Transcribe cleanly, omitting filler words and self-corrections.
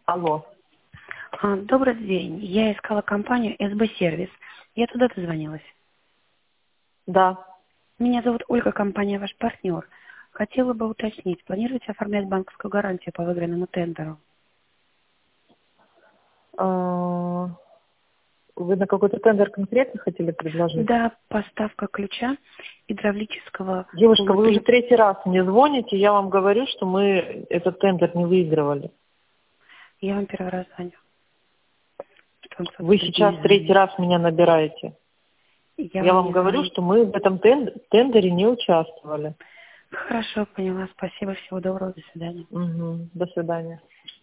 Алло. Добрый день. Я искала компанию СБ Сервис. Я туда дозвонилась. Да. Меня зовут Ольга, компания ваш партнер. Хотела бы уточнить, планируете оформлять банковскую гарантию по выигранному тендеру? А, Вы на какой-то тендер конкретно хотели предложить? Да, поставка ключа гидравлического Девушка, вы уже полутри... третий раз мне звоните, я вам говорю, что мы этот тендер не выигрывали. Я вам первый раз звоню. Что вам, Вы собственно, сейчас не третий звоню. раз меня набираете. Я Я вам вам не говорю, звоню. что мы в этом тендере не участвовали. Хорошо, поняла. Спасибо. Всего доброго. До свидания. Угу. До свидания.